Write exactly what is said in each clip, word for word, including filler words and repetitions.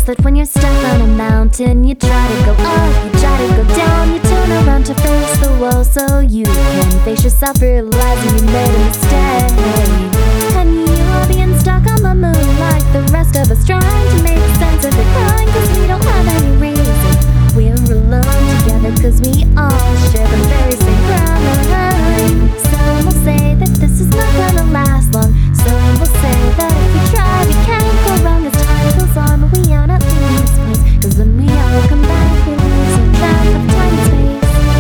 knows that when you're stuck on a mountain, you try to go up, you try to go down, you turn around to face the wall so you can face yourself, realizing you made a mistake. And you are being stuck on the moon like the rest of us, trying to make sense of it, crying cause we don't have any reason. We're alone together cause we all share the very same crime. Some will say that this is not gonna last long. Some will say that if we try we can't go wrong as time goes on. But we are not leaving this place, cause when we all come back we lose track of time and space.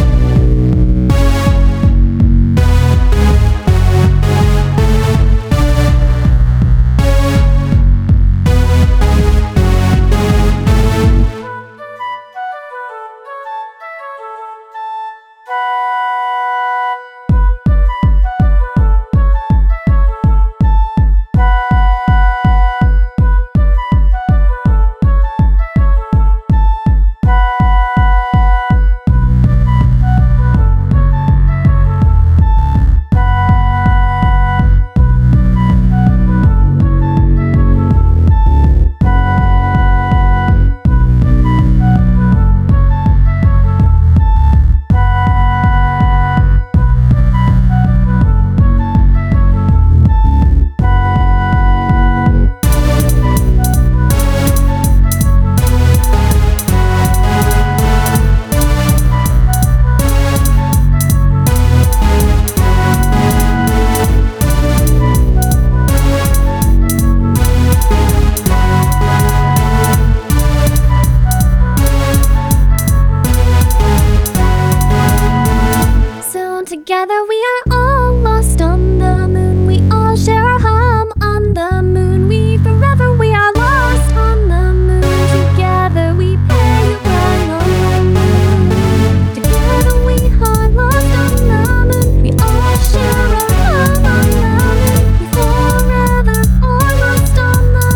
Together we are all lost on the moon. We all share our home on the moon. We forever we are lost on the moon. Together we pay right on the moon. Together we are lost on the moon. We all share our home on the moon. We forever are lost on the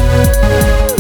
moon.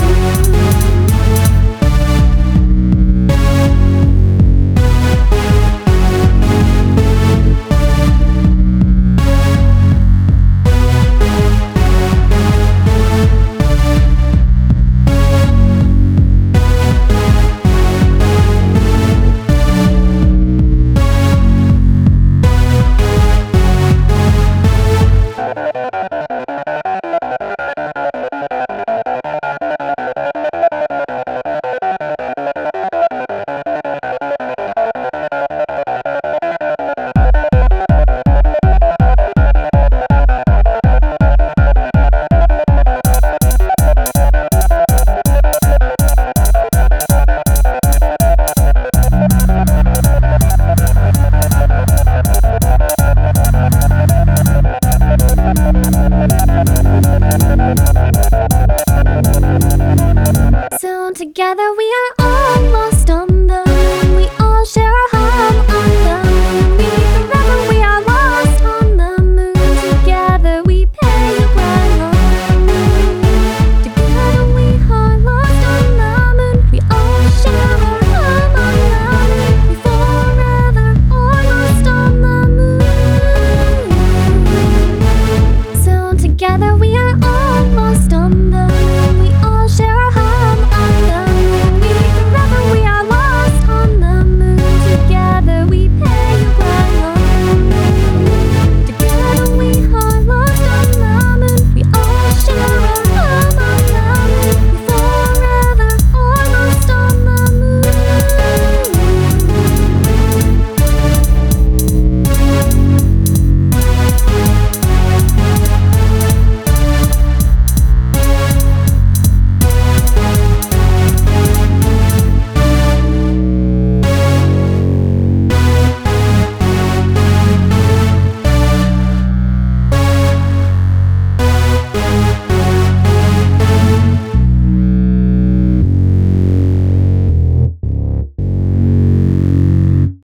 Soon together we are all lost.